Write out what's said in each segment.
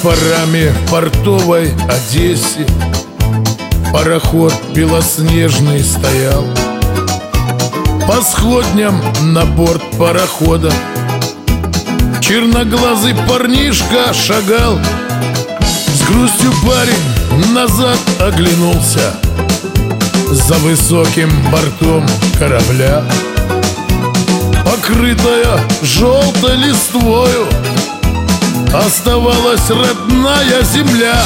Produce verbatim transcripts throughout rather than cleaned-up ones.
парами в портовой Одессе пароход белоснежный стоял. По сходням на борт парохода черноглазый парнишка шагал. С грустью парень назад оглянулся. За высоким бортом корабля, покрытая желтой листвою, оставалась родная земля.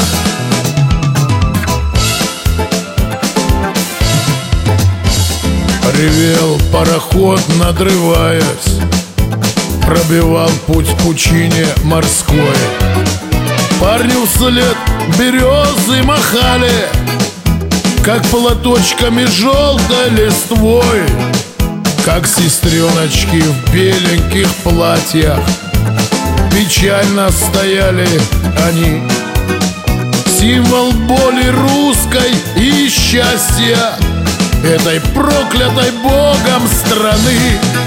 Ревел пароход, надрываясь, пробивал путь в пучине морской. Парню вслед березы махали, как платочками желтой листвой, как сестреночки в беленьких платьях. Печально стояли они, символ боли русской и счастья этой проклятой Богом страны.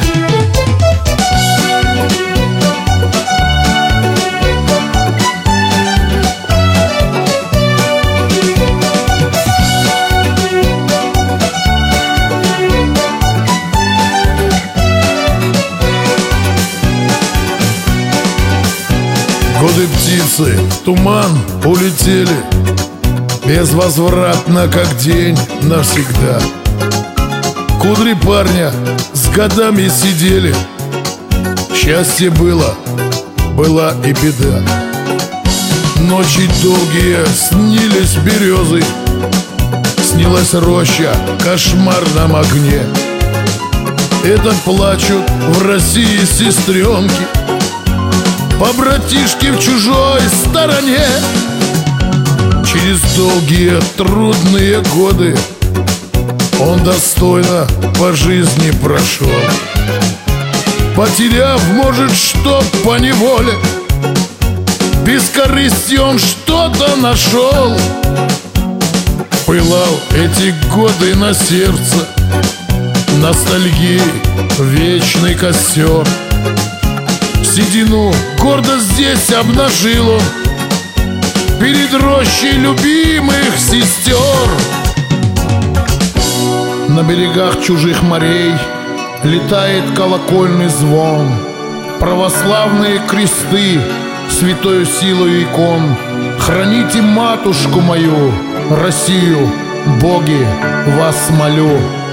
Годы птицы в туман улетели, безвозвратно, как день навсегда. Кудри парня с годами сидели. Счастье было, была и беда. Ночи долгие снились березы, снилась роща в кошмарном огне. Это плачут в России сестренки по братишке в чужой стороне. Через долгие трудные годы он достойно по жизни прошел, потеряв, может, что поневоле. Без корысти он что-то нашел. Пылал эти годы на сердце ностальгии вечный костер. Седину гордо здесь обнажил он перед рощей любимых сестер. На берегах чужих морей летает колокольный звон. Православные кресты святою силою икон. Храните матушку мою, Россию, боги, вас молю.